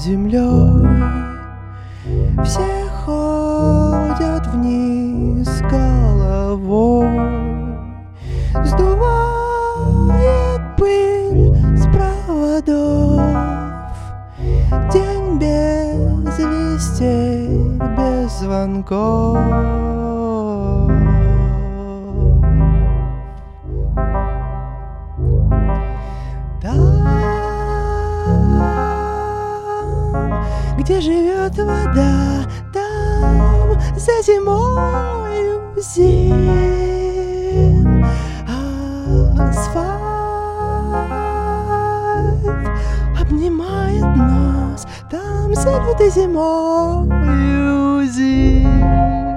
землей. Все ходят вниз головой, сдувает пыль с проводов. День без вестей, без звонков. Там, где живет вода, там за зимою зим. Асфальт обнимает нас, там за лютой зимою зим.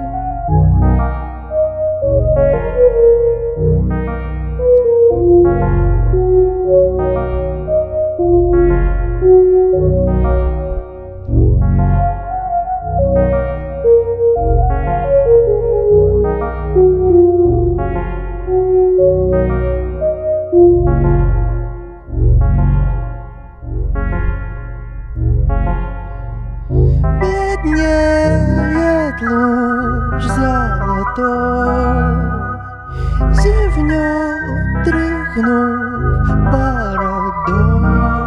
Беднеет луж золотой, зевнет, тряхнув бородой.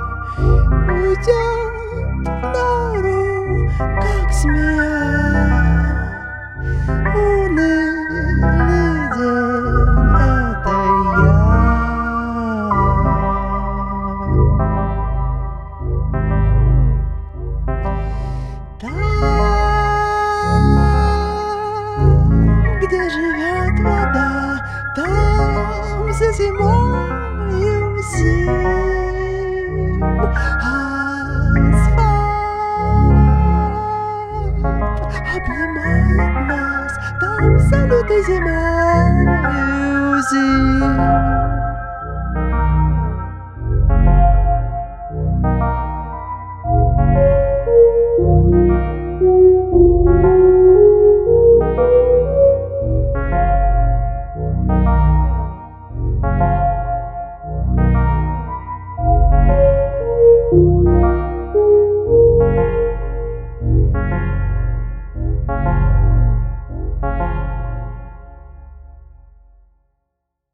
Уйдет в нору, как змея. Унылый день — это я. Там, где живет вода, там за зимою зим. Асфальт обнимает нас, там за лютой зимою зим.